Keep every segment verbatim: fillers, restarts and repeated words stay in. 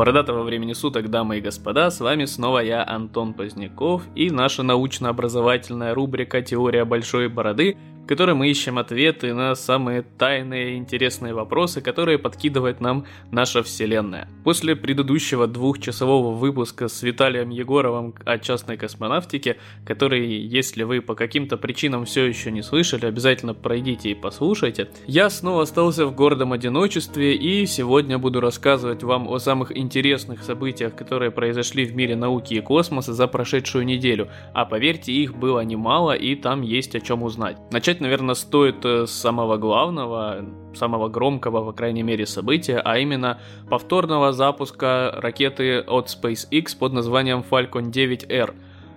Бородатого времени суток, дамы и господа, с вами снова я, Антон Поздняков, и наша научно-образовательная рубрика «Теория большой бороды», в которой мы ищем ответы на самые тайные и интересные вопросы, которые подкидывает нам наша Вселенная. После предыдущего двухчасового выпуска с Виталием Егоровым о частной космонавтике, который, если вы по каким-то причинам все еще не слышали, обязательно пройдите и послушайте, я снова остался в гордом одиночестве и сегодня буду рассказывать вам о самых интересных событиях, которые произошли в мире науки и космоса за прошедшую неделю, а поверьте, их было немало и там есть о чем узнать. Начать, наверное, стоит с самого главного, самого громкого, по крайней мере, события, а именно повторного запуска ракеты от SpaceX под названием Falcon девять эр.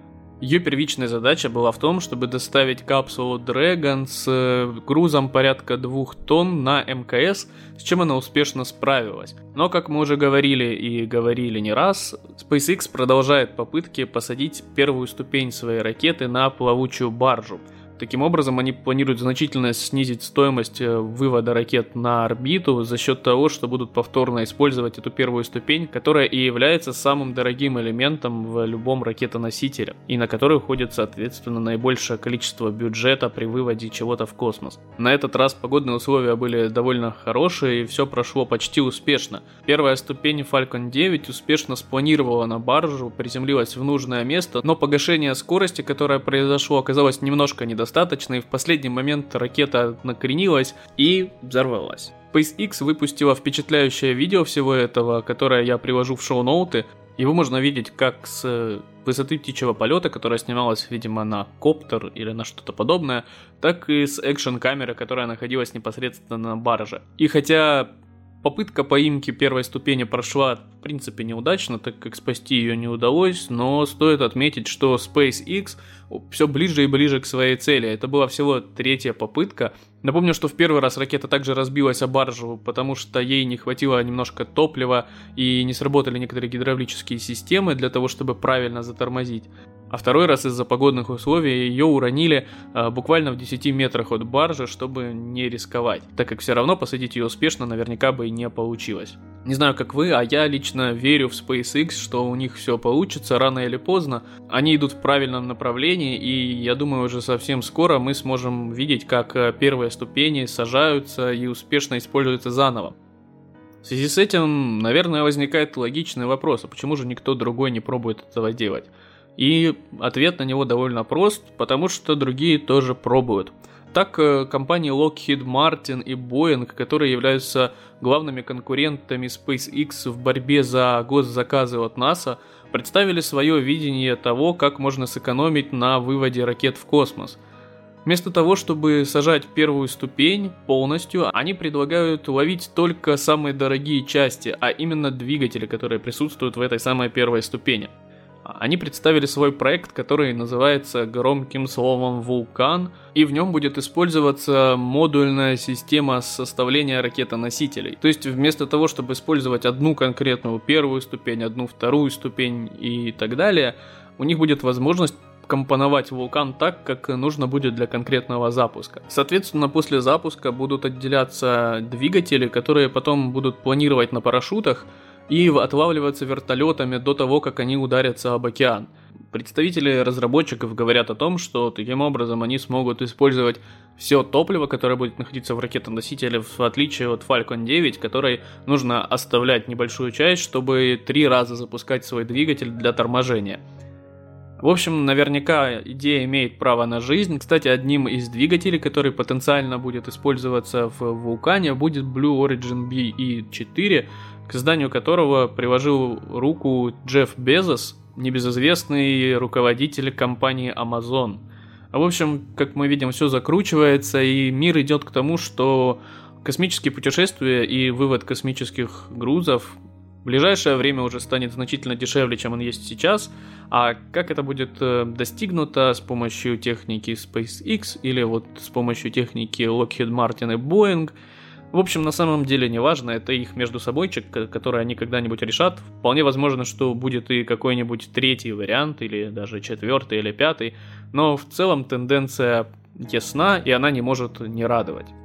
Ее первичная задача была в том, чтобы доставить капсулу Dragon с грузом порядка двух тонн на эм ка эс, с чем она успешно справилась. Но, как мы уже говорили и говорили не раз, SpaceX продолжает попытки посадить первую ступень своей ракеты на плавучую баржу. Таким образом, они планируют значительно снизить стоимость вывода ракет на орбиту за счет того, что будут повторно использовать эту первую ступень, которая и является самым дорогим элементом в любом ракетоносителе, и на который уходит, соответственно, наибольшее количество бюджета при выводе чего-то в космос. На этот раз погодные условия были довольно хорошие, и все прошло почти успешно. Первая ступень Falcon девять успешно спланировала на баржу, приземлилась в нужное место, но погашение скорости, которое произошло, оказалось немножко недостаточно. Достаточно, и в последний момент ракета накренилась и взорвалась. SpaceX выпустила впечатляющее видео всего этого, которое я привожу в шоу-ноуты. Его можно видеть как с высоты птичьего полета, которая снималась, видимо, на коптер или на что-то подобное, так и с экшн-камеры, которая находилась непосредственно на барже. И хотя попытка поимки первой ступени прошла, в принципе, неудачно, так как спасти ее не удалось, но стоит отметить, что SpaceX все ближе и ближе к своей цели. Это была всего третья попытка. Напомню, что в первый раз ракета также разбилась о баржу, потому что ей не хватило немножко топлива и не сработали некоторые гидравлические системы для того, чтобы правильно затормозить. А второй раз из-за погодных условий ее уронили а, буквально в десяти метрах от баржи, чтобы не рисковать, так как все равно посадить ее успешно наверняка бы и не получилось. Не знаю, как вы, а я лично верю в SpaceX, что у них все получится рано или поздно. Они идут в правильном направлении, и я думаю, уже совсем скоро мы сможем видеть, как первые ступени сажаются и успешно используются заново. В связи с этим, наверное, возникает логичный вопрос, а почему же никто другой не пробует этого делать? И ответ на него довольно прост, потому что другие тоже пробуют. Так, компании Lockheed Martin и Boeing, которые являются главными конкурентами SpaceX в борьбе за госзаказы от НАСА, представили свое видение того, как можно сэкономить на выводе ракет в космос. Вместо того, чтобы сажать первую ступень полностью, они предлагают ловить только самые дорогие части, а именно двигатели, которые присутствуют в этой самой первой ступени. Они представили свой проект, который называется громким словом «Вулкан», и в нем будет использоваться модульная система составления ракетоносителей. То есть вместо того, чтобы использовать одну конкретную первую ступень, одну вторую ступень и так далее, у них будет возможность компоновать «Вулкан» так, как нужно будет для конкретного запуска. Соответственно, после запуска будут отделяться двигатели, которые потом будут планировать на парашютах и отлавливаться вертолетами до того, как они ударятся об океан. Представители разработчиков говорят о том, что таким образом они смогут использовать все топливо, которое будет находиться в ракетоносителе, в отличие от Falcon девять, которой нужно оставлять небольшую часть, чтобы три раза запускать свой двигатель для торможения. В общем, наверняка идея имеет право на жизнь. Кстати, одним из двигателей, который потенциально будет использоваться в «Вулкане», будет Blue Origin би и четыре, к созданию которого приложил руку Джефф Безос, небезызвестный руководитель компании Amazon. В общем, как мы видим, все закручивается, и мир идет к тому, что космические путешествия и вывод космических грузов в ближайшее время уже станет значительно дешевле, чем он есть сейчас. А как это будет достигнуто с помощью техники SpaceX или вот с помощью техники Lockheed Martin и Boeing, в общем, на самом деле не важно, это их между собойчик, который они когда-нибудь решат. Вполне возможно, что будет и какой-нибудь третий вариант, или даже четвертый или пятый, но в целом тенденция ясна, и она не может не радовать.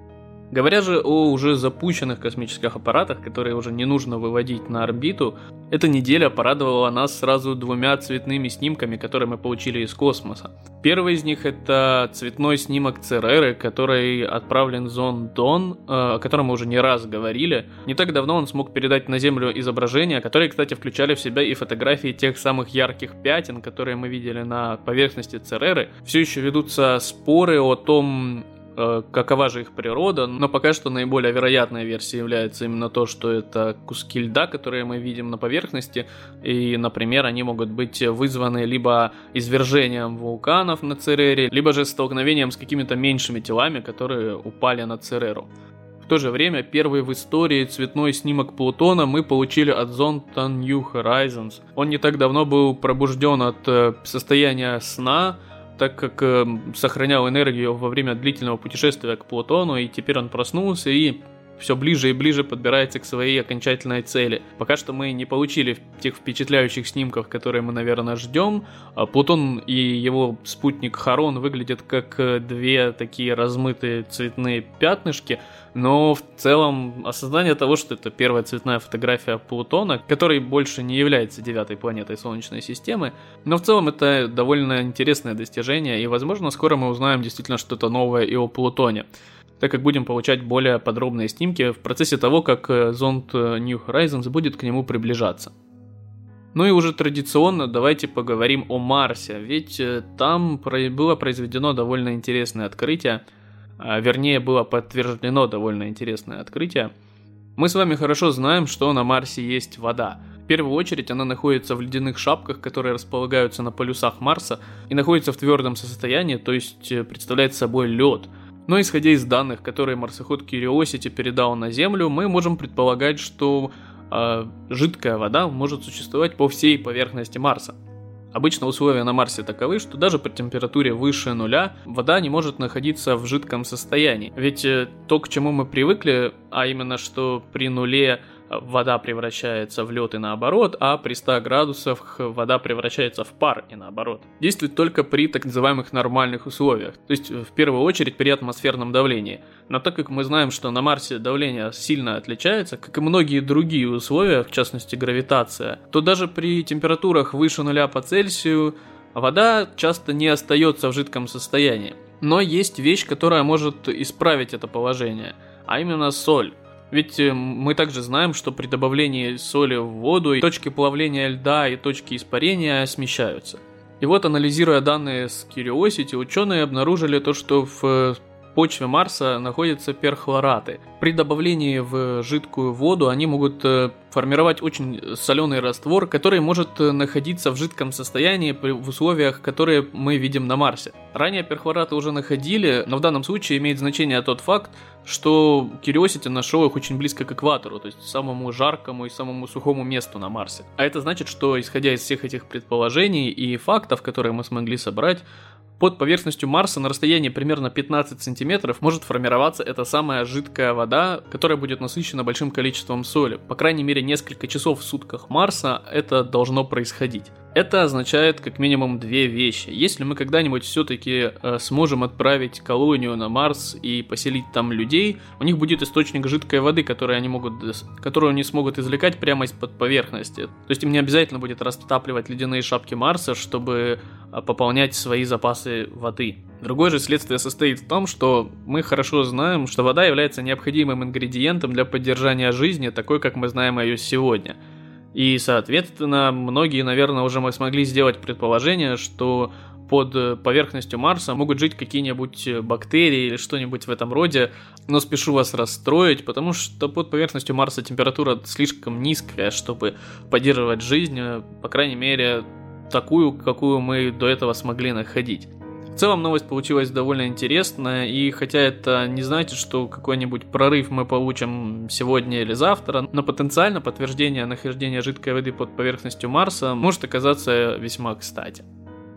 Говоря же о уже запущенных космических аппаратах, которые уже не нужно выводить на орбиту, эта неделя порадовала нас сразу двумя цветными снимками, которые мы получили из космоса. Первый из них — это цветной снимок Цереры, который отправлен в зонд Дон, о котором мы уже не раз говорили. Не так давно он смог передать на Землю изображения, которые, кстати, включали в себя и фотографии тех самых ярких пятен, которые мы видели на поверхности Цереры. Все еще ведутся споры о том, какова же их природа, но пока что наиболее вероятная версия является именно то, что это куски льда, которые мы видим на поверхности, и, например, они могут быть вызваны либо извержением вулканов на Церере, либо же столкновением с какими-то меньшими телами, которые упали на Цереру. В то же время первый в истории цветной снимок Плутона мы получили от зонда New Horizons. Он не так давно был пробужден от состояния сна, так как э, сохранял энергию во время длительного путешествия к Плутону, и теперь он проснулся и все ближе и ближе подбирается к своей окончательной цели. Пока что мы не получили тех впечатляющих снимков, которые мы, наверное, ждем. Плутон и его спутник Харон выглядят как две такие размытые цветные пятнышки, но в целом осознание того, что это первая цветная фотография Плутона, который больше не является девятой планетой Солнечной системы, но в целом это довольно интересное достижение, и, возможно, скоро мы узнаем действительно что-то новое и о Плутоне, так как будем получать более подробные снимки в процессе того, как зонд New Horizons будет к нему приближаться. Ну и уже традиционно давайте поговорим о Марсе, ведь там было произведено довольно интересное открытие, вернее, было подтверждено довольно интересное открытие. Мы с вами хорошо знаем, что на Марсе есть вода. В первую очередь она находится в ледяных шапках, которые располагаются на полюсах Марса и находится в твердом состоянии, то есть представляет собой лед. Но исходя из данных, которые марсоход Curiosity передал на Землю, мы можем предполагать, что э, жидкая вода может существовать по всей поверхности Марса. Обычно условия на Марсе таковы, что даже при температуре выше нуля вода не может находиться в жидком состоянии. Ведь э, то, к чему мы привыкли, а именно что при нуле вода превращается в лед и наоборот, а при ста градусах вода превращается в пар и наоборот. Действует только при так называемых нормальных условиях, то есть в первую очередь при атмосферном давлении. Но так как мы знаем, что на Марсе давление сильно отличается, как и многие другие условия, в частности гравитация, то даже при температурах выше нуля по Цельсию вода часто не остается в жидком состоянии. Но есть вещь, которая может исправить это положение, а именно соль. Ведь мы также знаем, что при добавлении соли в воду точки плавления льда и точки испарения смещаются. И вот, анализируя данные с Curiosity, ученые обнаружили то, что в почве Марса находятся перхлораты. При добавлении в жидкую воду они могут формировать очень соленый раствор, который может находиться в жидком состоянии в условиях, которые мы видим на Марсе. Ранее перхлораты уже находили, но в данном случае имеет значение тот факт, что Curiosity нашел их очень близко к экватору, то есть самому жаркому и самому сухому месту на Марсе. А это значит, что, исходя из всех этих предположений и фактов, которые мы смогли собрать, под поверхностью Марса на расстоянии примерно пятнадцать сантиметров может формироваться эта самая жидкая вода, которая будет насыщена большим количеством соли. По крайней мере, несколько часов в сутках Марса это должно происходить. Это означает как минимум две вещи. Если мы когда-нибудь все-таки э, сможем отправить колонию на Марс и поселить там людей, у них будет источник жидкой воды, который они могут, которую они смогут извлекать прямо из-под поверхности. То есть им не обязательно будет растапливать ледяные шапки Марса, чтобы э, пополнять свои запасы воды. Другое же следствие состоит в том, что мы хорошо знаем, что вода является необходимым ингредиентом для поддержания жизни, такой, как мы знаем ее сегодня. И, соответственно, многие, наверное, уже мы смогли сделать предположение, что под поверхностью Марса могут жить какие-нибудь бактерии или что-нибудь в этом роде, но спешу вас расстроить, потому что под поверхностью Марса температура слишком низкая, чтобы поддерживать жизнь, по крайней мере, такую, какую мы до этого смогли находить. В целом новость получилась довольно интересная, и хотя это не значит, что какой-нибудь прорыв мы получим сегодня или завтра, но потенциально подтверждение нахождения жидкой воды под поверхностью Марса может оказаться весьма кстати.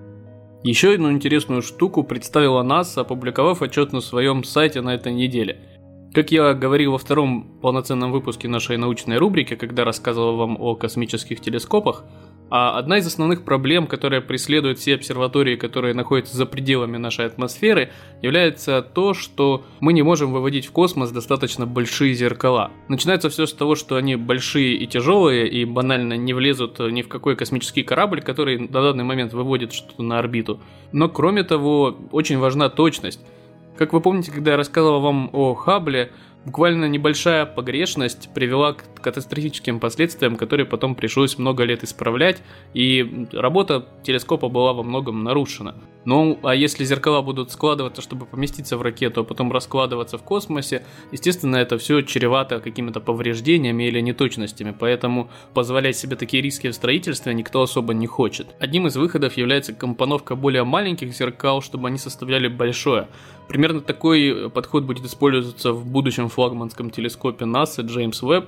Еще одну интересную штуку представила НАСА, опубликовав отчет на своем сайте на этой неделе. Как я говорил во втором полноценном выпуске нашей научной рубрики, когда рассказывал вам о космических телескопах, А одна из основных проблем, которая преследует все обсерватории, которые находятся за пределами нашей атмосферы, является то, что мы не можем выводить в космос достаточно большие зеркала. Начинается все с того, что они большие и тяжелые, и банально не влезут ни в какой космический корабль, который на данный момент выводит что-то на орбиту. Но кроме того, очень важна точность. Как вы помните, когда я рассказывал вам о Хаббле, буквально небольшая погрешность привела к катастрофическим последствиям, которые потом пришлось много лет исправлять, и работа телескопа была во многом нарушена. Ну, а если зеркала будут складываться, чтобы поместиться в ракету, а потом раскладываться в космосе, естественно, это все чревато какими-то повреждениями или неточностями, поэтому позволять себе такие риски в строительстве никто особо не хочет. Одним из выходов является компоновка более маленьких зеркал, чтобы они составляли большое. Примерно такой подход будет использоваться в будущем флагманском телескопе НАСА Джеймс Уэбб.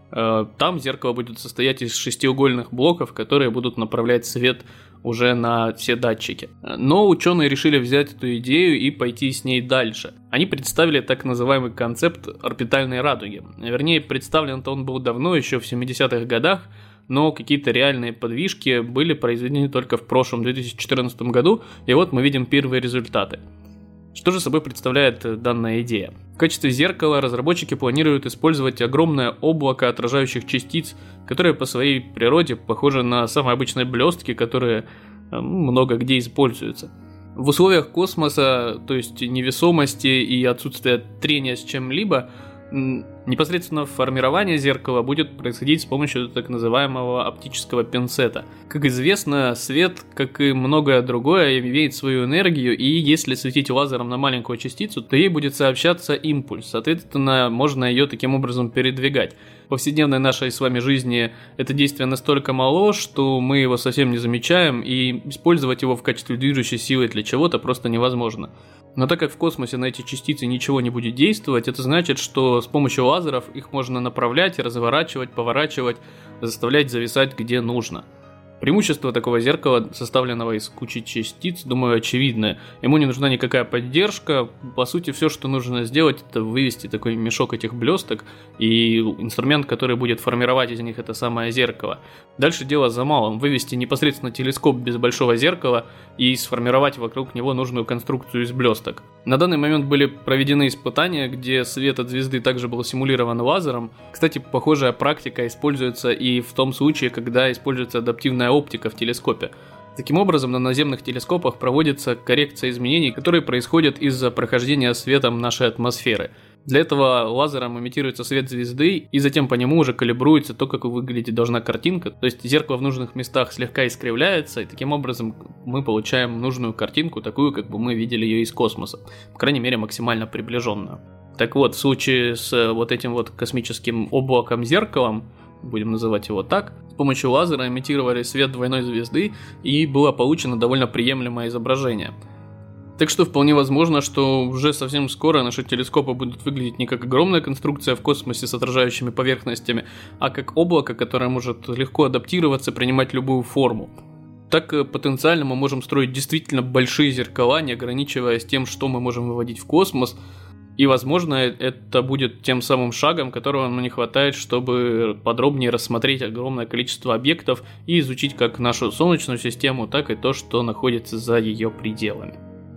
Там зеркало будет состоять из шестиугольных блоков, которые будут направлять свет уже на все датчики. Но ученые решили взять эту идею и пойти с ней дальше. Они представили так называемый концепт орбитальной радуги. Вернее, представлен-то он был давно, еще в семидесятых годах, но какие-то реальные подвижки были произведены только в прошлом две тысячи четырнадцатом году, и вот мы видим первые результаты. Что же собой представляет данная идея? В качестве зеркала разработчики планируют использовать огромное облако отражающих частиц, которые по своей природе похожи на самые обычные блестки, которые много где используются. В условиях космоса, то есть невесомости и отсутствия трения с чем-либо, непосредственно формирование зеркала будет происходить с помощью так называемого оптического пинцета. Как известно, свет, как и многое другое, имеет свою энергию, и если светить лазером на маленькую частицу, то ей будет сообщаться импульс, соответственно, можно ее таким образом передвигать. В повседневной нашей с вами жизни это действие настолько мало, что мы его совсем не замечаем, и использовать его в качестве движущей силы для чего-то просто невозможно. Но так как в космосе на эти частицы ничего не будет действовать, это значит, что с помощью лазеров их можно направлять, разворачивать, поворачивать, заставлять зависать где нужно. Преимущество такого зеркала, составленного из кучи частиц, думаю, очевидное. Ему не нужна никакая поддержка. По сути, все, что нужно сделать, это вывести такой мешок этих блесток и инструмент, который будет формировать из них это самое зеркало. Дальше дело за малым. Вывести непосредственно телескоп без большого зеркала и сформировать вокруг него нужную конструкцию из блесток. На данный момент были проведены испытания, где свет от звезды также был симулирован лазером. Кстати, похожая практика используется и в том случае, когда используется адаптивная оптика в телескопе. Таким образом, на наземных телескопах проводится коррекция изменений, которые происходят из-за прохождения светом нашей атмосферы. Для этого лазером имитируется свет звезды, и затем по нему уже калибруется то, как выглядеть должна картинка. То есть зеркало в нужных местах слегка искривляется, и таким образом мы получаем нужную картинку, такую, как бы мы видели ее из космоса. По крайней мере, максимально приближенную. Так вот, в случае с вот этим вот космическим облаком-зеркалом, будем называть его так, с помощью лазера имитировали свет двойной звезды, и было получено довольно приемлемое изображение. Так что вполне возможно, что уже совсем скоро наши телескопы будут выглядеть не как огромная конструкция в космосе с отражающими поверхностями, а как облако, которое может легко адаптироваться, принимать любую форму. Так потенциально мы можем строить действительно большие зеркала, не ограничиваясь тем, что мы можем выводить в космос. И, возможно, это будет тем самым шагом, которого нам не хватает, чтобы подробнее рассмотреть огромное количество объектов и изучить как нашу Солнечную систему, так и то, что находится за ее пределами.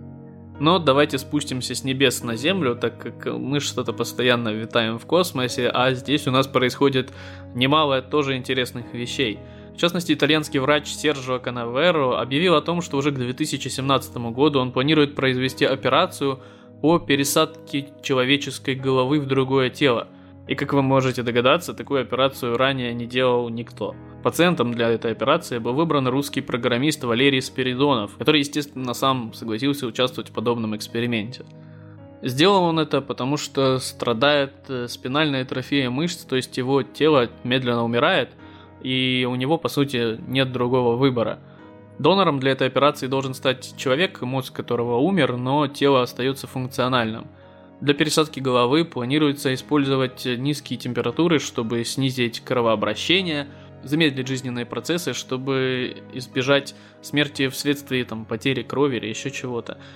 Но давайте спустимся с небес на Землю, так как мы что-то постоянно витаем в космосе, а здесь у нас происходит немало тоже интересных вещей. В частности, итальянский врач Серджио Канаверо объявил о том, что уже к две тысячи семнадцатому году он планирует произвести операцию по пересадке человеческой головы в другое тело. И как вы можете догадаться, такую операцию ранее не делал никто. Пациентом для этой операции был выбран русский программист Валерий Спиридонов, который, естественно, сам согласился участвовать в подобном эксперименте. Сделал он это потому, что страдает спинальной атрофией мышц, то есть его тело медленно умирает, и у него, по сути, нет другого выбора. Донором для этой операции должен стать человек, мозг которого умер, но тело остается функциональным. Для пересадки головы планируется использовать низкие температуры, чтобы снизить кровообращение, замедлить жизненные процессы, чтобы избежать смерти вследствие там, потери крови или еще чего-то.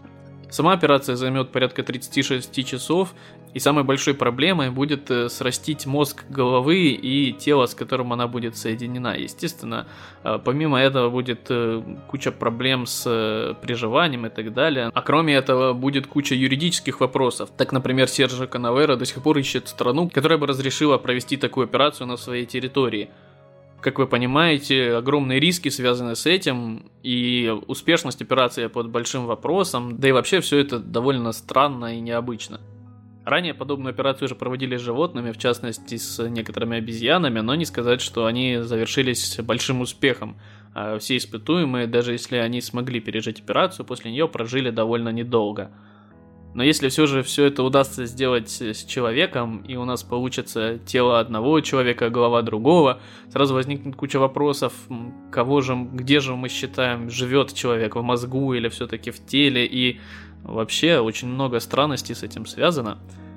Сама операция займет порядка тридцать шесть часов, и самой большой проблемой будет срастить мозг головы и тело, с которым она будет соединена. Естественно, помимо этого будет куча проблем с приживанием и так далее. А кроме этого будет куча юридических вопросов. Так, например, Серджио Канаверо до сих пор ищет страну, которая бы разрешила провести такую операцию на своей территории. Как вы понимаете, огромные риски связаны с этим, и успешность операции под большим вопросом, да и вообще все это довольно странно и необычно. Ранее подобную операцию уже проводили с животными, в частности с некоторыми обезьянами, но не сказать, что они завершились большим успехом. Все испытуемые, даже если они смогли пережить операцию, после нее прожили довольно недолго. Но если все же все это удастся сделать с человеком, и у нас получится тело одного человека, голова другого, сразу возникнет куча вопросов, кого же, где же мы считаем, живет человек, в мозгу или все-таки в теле, и вообще очень много странностей с этим связано.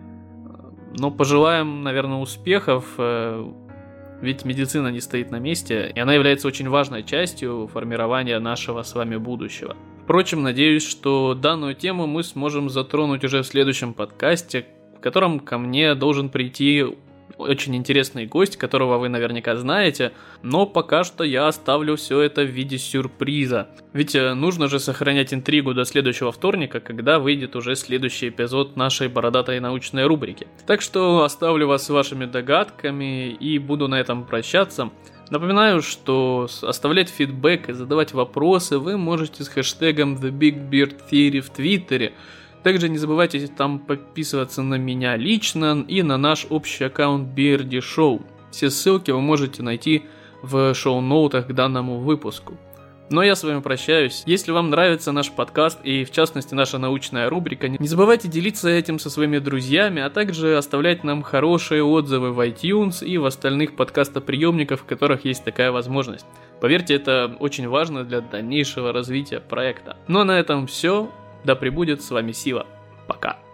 Но пожелаем, наверное, успехов, ведь медицина не стоит на месте, и она является очень важной частью формирования нашего с вами будущего. Впрочем, надеюсь, что данную тему мы сможем затронуть уже в следующем подкасте, в котором ко мне должен прийти очень интересный гость, которого вы наверняка знаете, но пока что я оставлю все это в виде сюрприза. Ведь нужно же сохранять интригу до следующего вторника, когда выйдет уже следующий эпизод нашей бородатой научной рубрики. Так что оставлю вас с вашими догадками и буду на этом прощаться. Напоминаю, что оставлять фидбэк и задавать вопросы вы можете с хэштегом The Big Beard Theory в Твиттере. Также не забывайте там подписываться на меня лично и на наш общий аккаунт Beardy Show. Все ссылки вы можете найти в шоу-ноутах к данному выпуску. Но я с вами прощаюсь. Если вам нравится наш подкаст и, в частности, наша научная рубрика, не забывайте делиться этим со своими друзьями, а также оставлять нам хорошие отзывы в iTunes и в остальных подкастоприемниках, в которых есть такая возможность. Поверьте, это очень важно для дальнейшего развития проекта. Ну а на этом все. Да пребудет с вами сила. Пока.